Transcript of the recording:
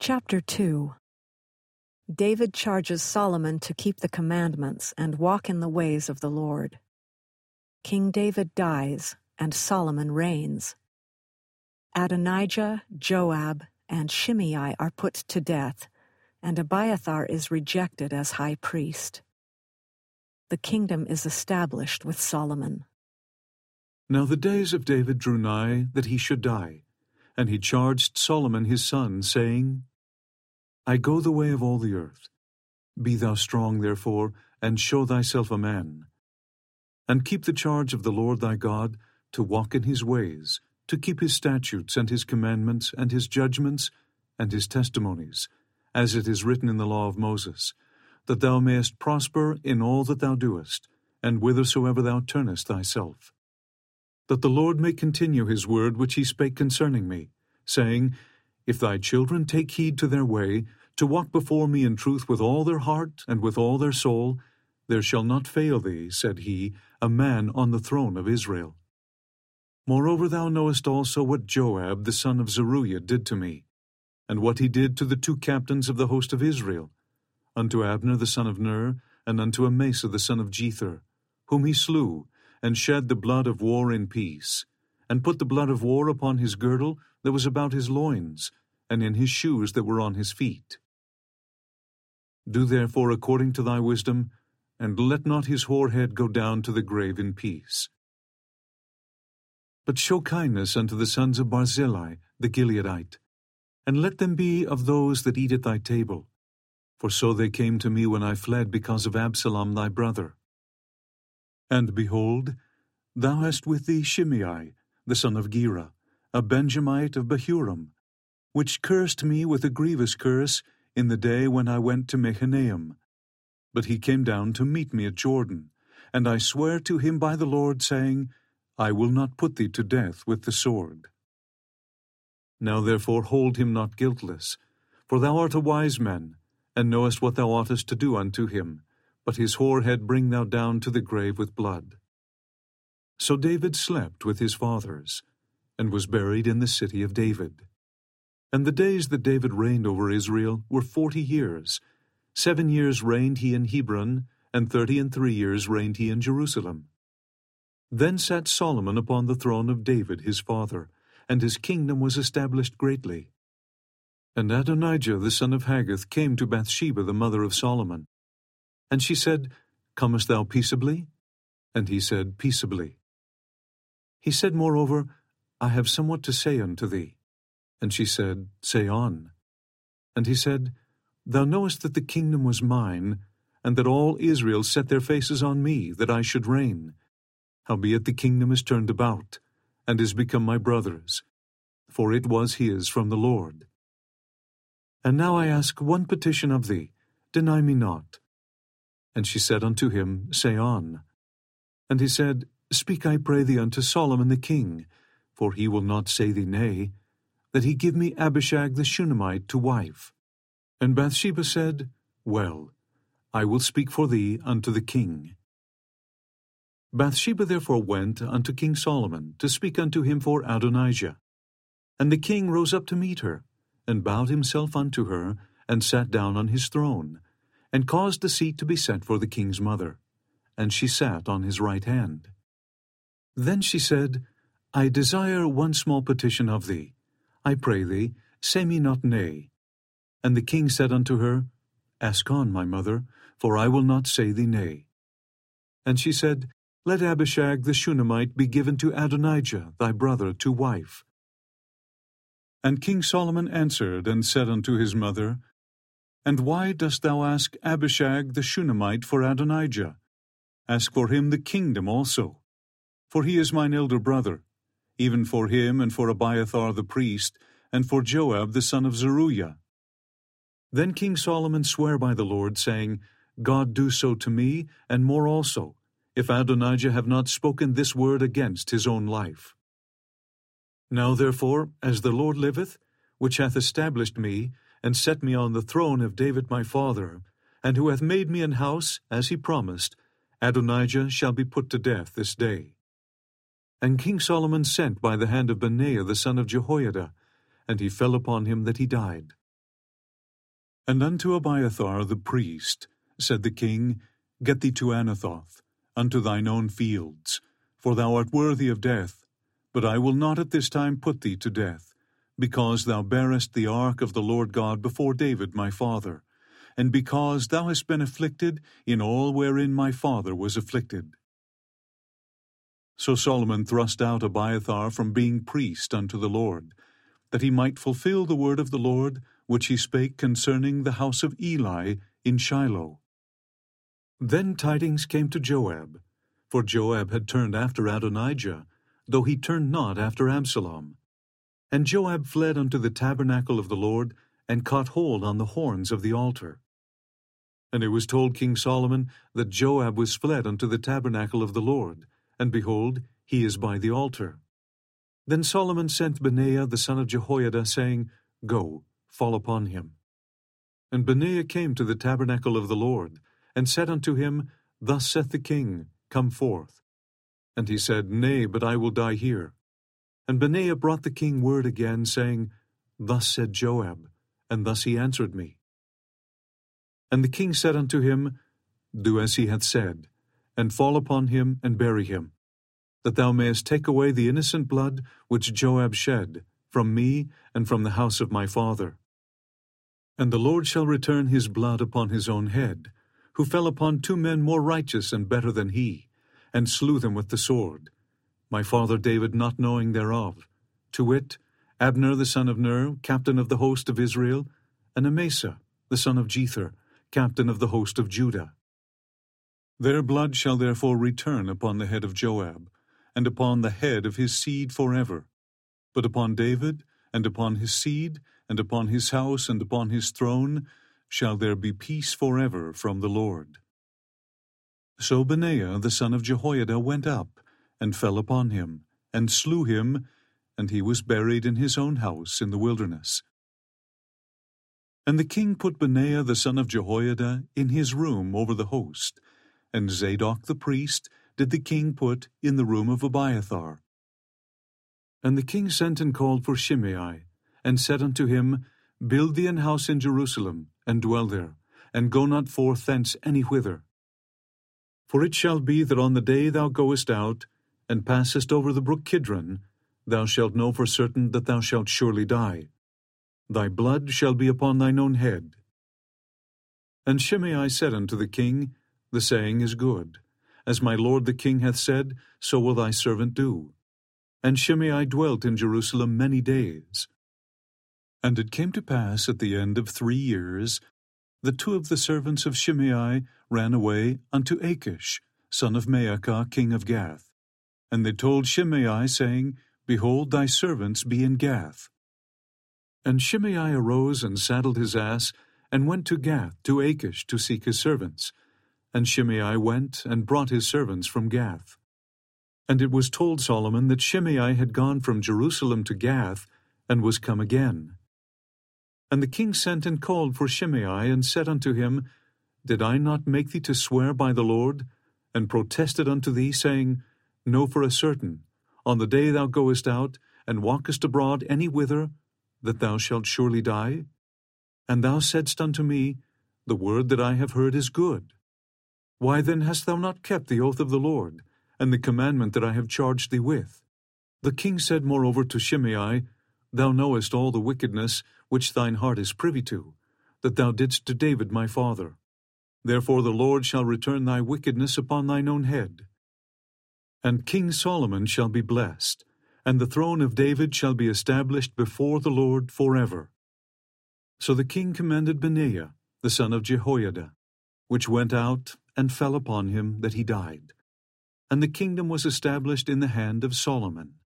Chapter 2. David charges Solomon to keep the commandments and walk in the ways of the Lord. King David dies, and Solomon reigns. Adonijah, Joab, and Shimei are put to death, and Abiathar is rejected as high priest. The kingdom is established with Solomon. Now the days of David drew nigh that he should die, and he charged Solomon his son, saying, I go the way of all the earth. Be thou strong, therefore, and show thyself a man. And keep the charge of the Lord thy God, to walk in his ways, to keep his statutes and his commandments and his judgments and his testimonies, as it is written in the law of Moses, that thou mayest prosper in all that thou doest, and whithersoever thou turnest thyself. That the Lord may continue his word which he spake concerning me, saying, If thy children take heed to their way, to walk before me in truth with all their heart and with all their soul, there shall not fail thee, said he, a man on the throne of Israel. Moreover, thou knowest also what Joab the son of Zeruiah did to me, and what he did to the two captains of the host of Israel, unto Abner the son of Ner, and unto Amasa the son of Jether, whom he slew, and shed the blood of war in peace, and put the blood of war upon his girdle that was about his loins, and in his shoes that were on his feet. Do therefore according to thy wisdom, and let not his hoar head go down to the grave in peace. But show kindness unto the sons of Barzillai the Gileadite, and let them be of those that eat at thy table, for so they came to me when I fled because of Absalom thy brother. And behold, thou hast with thee Shimei, the son of Gera, a Benjamite of Bahurim, which cursed me with a grievous curse in the day when I went to Mahanaim. But he came down to meet me at Jordan, and I swear to him by the Lord, saying, I will not put thee to death with the sword. Now therefore hold him not guiltless, for thou art a wise man, and knowest what thou oughtest to do unto him, but his hoar head bring thou down to the grave with blood. So David slept with his fathers, and was buried in the city of David. And the days that David reigned over Israel were 40 years. 7 years reigned he in Hebron, and 33 years reigned he in Jerusalem. Then sat Solomon upon the throne of David his father, and his kingdom was established greatly. And Adonijah the son of Haggith came to Bathsheba the mother of Solomon. And she said, Comest thou peaceably? And he said, Peaceably. He said moreover, I have somewhat to say unto thee. And she said, Say on. And he said, Thou knowest that the kingdom was mine, and that all Israel set their faces on me, that I should reign. Howbeit the kingdom is turned about, and is become my brother's, for it was his from the Lord. And now I ask one petition of thee, deny me not. And she said unto him, Say on. And he said, Speak, I pray thee, unto Solomon the king, for he will not say thee nay, that he give me Abishag the Shunammite to wife. And Bathsheba said, Well, I will speak for thee unto the king. Bathsheba therefore went unto King Solomon to speak unto him for Adonijah. And the king rose up to meet her, and bowed himself unto her, and sat down on his throne, and caused a seat to be set for the king's mother, and she sat on his right hand. Then she said, I desire one small petition of thee. I pray thee, say me not nay. And the king said unto her, Ask on, my mother, for I will not say thee nay. And she said, Let Abishag the Shunammite be given to Adonijah thy brother to wife. And King Solomon answered and said unto his mother, And why dost thou ask Abishag the Shunammite for Adonijah? Ask for him the kingdom also. For he is mine elder brother, even for him and for Abiathar the priest, and for Joab the son of Zeruiah. Then King Solomon sware by the Lord, saying, God do so to me, and more also, if Adonijah have not spoken this word against his own life. Now therefore, as the Lord liveth, which hath established me, and set me on the throne of David my father, and who hath made me an house, as he promised, Adonijah shall be put to death this day. And King Solomon sent by the hand of Benaiah the son of Jehoiada, and he fell upon him that he died. And unto Abiathar the priest said the king, Get thee to Anathoth, unto thine own fields, for thou art worthy of death. But I will not at this time put thee to death, because thou bearest the ark of the Lord God before David my father, and because thou hast been afflicted in all wherein my father was afflicted. So Solomon thrust out Abiathar from being priest unto the Lord, that he might fulfill the word of the Lord, which he spake concerning the house of Eli in Shiloh. Then tidings came to Joab, for Joab had turned after Adonijah, though he turned not after Absalom. And Joab fled unto the tabernacle of the Lord, and caught hold on the horns of the altar. And it was told King Solomon that Joab was fled unto the tabernacle of the Lord, and behold, he is by the altar. Then Solomon sent Benaiah the son of Jehoiada, saying, Go, fall upon him. And Benaiah came to the tabernacle of the Lord, and said unto him, Thus saith the king, Come forth. And he said, Nay, but I will die here. And Benaiah brought the king word again, saying, Thus said Joab, and thus he answered me. And the king said unto him, Do as he hath said, and fall upon him, and bury him, that thou mayest take away the innocent blood which Joab shed from me and from the house of my father. And the Lord shall return his blood upon his own head, who fell upon 2 men more righteous and better than he, and slew them with the sword, my father David not knowing thereof, to wit, Abner the son of Ner, captain of the host of Israel, and Amasa the son of Jether, captain of the host of Judah. Their blood shall therefore return upon the head of Joab, and upon the head of his seed forever. But upon David, and upon his seed, and upon his house, and upon his throne, shall there be peace forever from the Lord. So Benaiah the son of Jehoiada went up, and fell upon him, and slew him, and he was buried in his own house in the wilderness. And the king put Benaiah the son of Jehoiada in his room over the host, and Zadok the priest did the king put in the room of Abiathar. And the king sent and called for Shimei, and said unto him, Build thee an house in Jerusalem, and dwell there, and go not forth thence any whither. For it shall be that on the day thou goest out, and passest over the brook Kidron, thou shalt know for certain that thou shalt surely die. Thy blood shall be upon thine own head. And Shimei said unto the king, The saying is good. As my lord the king hath said, so will thy servant do. And Shimei dwelt in Jerusalem many days. And it came to pass at the end of 3 years, that 2 of the servants of Shimei ran away unto Achish, son of Maacah, king of Gath. And they told Shimei, saying, Behold, thy servants be in Gath. And Shimei arose and saddled his ass, and went to Gath to Achish to seek his servants. And Shimei went and brought his servants from Gath. And it was told Solomon that Shimei had gone from Jerusalem to Gath, and was come again. And the king sent and called for Shimei, and said unto him, Did I not make thee to swear by the Lord, and protested unto thee, saying, Know for a certain, on the day thou goest out, and walkest abroad any whither, that thou shalt surely die? And thou saidst unto me, The word that I have heard is good. Why then hast thou not kept the oath of the Lord, and the commandment that I have charged thee with? The king said moreover to Shimei, Thou knowest all the wickedness which thine heart is privy to, that thou didst to David my father. Therefore the Lord shall return thy wickedness upon thine own head. And King Solomon shall be blessed, and the throne of David shall be established before the Lord forever. So the king commended Benaiah, the son of Jehoiada, which went out and fell upon him that he died. And the kingdom was established in the hand of Solomon.